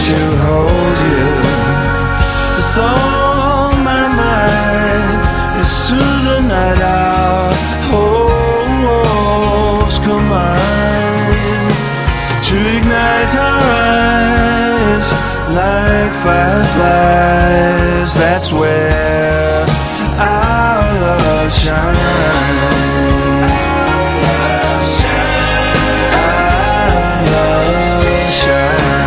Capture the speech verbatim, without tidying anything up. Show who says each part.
Speaker 1: to hold you with all my might. It's through the night our hopes combine to ignite our eyes like fireflies. That's where